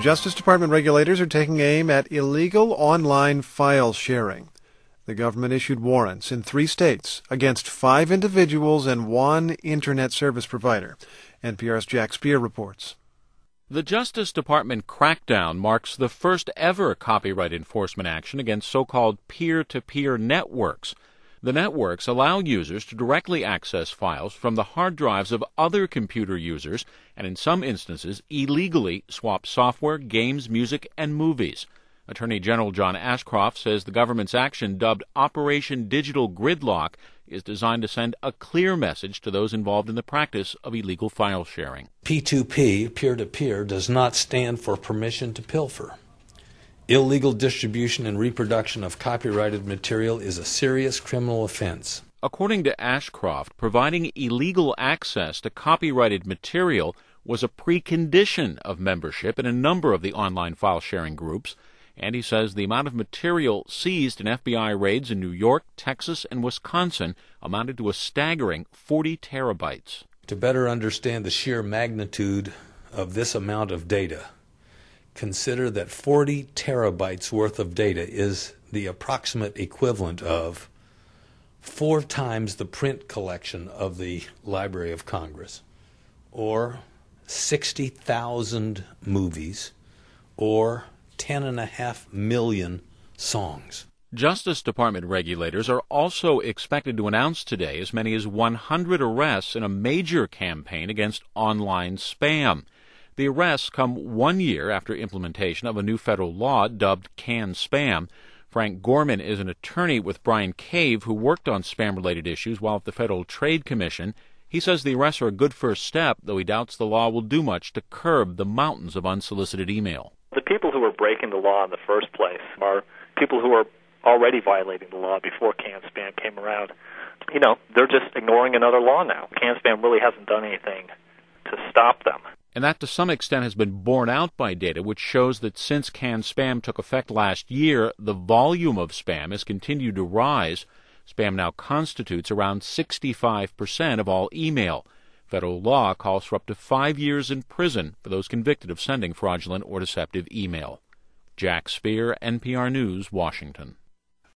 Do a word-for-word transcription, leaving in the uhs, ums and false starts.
Justice Department regulators are taking aim at illegal online file sharing. The government issued warrants in three states against five individuals and one internet service provider. N P R's Jack Speer reports. The Justice Department crackdown marks the first ever copyright enforcement action against so-called peer-to-peer networks. The networks allow users to directly access files from the hard drives of other computer users and, in some instances, illegally swap software, games, music, and movies. Attorney General John Ashcroft says the government's action, dubbed Operation Digital Gridlock, is designed to send a clear message to those involved in the practice of illegal file sharing. P two P, peer-to-peer, does not stand for permission to pilfer. Illegal distribution and reproduction of copyrighted material is a serious criminal offense. According to Ashcroft, providing illegal access to copyrighted material was a precondition of membership in a number of the online file-sharing groups, and he says the amount of material seized in F B I raids in New York, Texas, and Wisconsin amounted to a staggering forty terabytes. To better understand the sheer magnitude of this amount of data, consider that forty terabytes worth of data is the approximate equivalent of four times the print collection of the Library of Congress, or sixty thousand movies, or ten and a half million songs. Justice Department regulators are also expected to announce today as many as one hundred arrests in a major campaign against online spam. The arrests come one year after implementation of a new federal law dubbed CAN-SPAM. Frank Gorman is an attorney with Brian Cave who worked on spam-related issues while at the Federal Trade Commission. He says the arrests are a good first step, though he doubts the law will do much to curb the mountains of unsolicited email. The people who are breaking the law in the first place are people who are already violating the law before CAN-SPAM came around. You know, they're just ignoring another law now. CAN-SPAM really hasn't done anything to stop them. And that to some extent has been borne out by data which shows that since CAN-SPAM took effect last year, the volume of spam has continued to rise. Spam now constitutes around sixty-five percent of all email. Federal law calls for up to five years in prison for those convicted of sending fraudulent or deceptive email. Jack Speer, N P R News, Washington.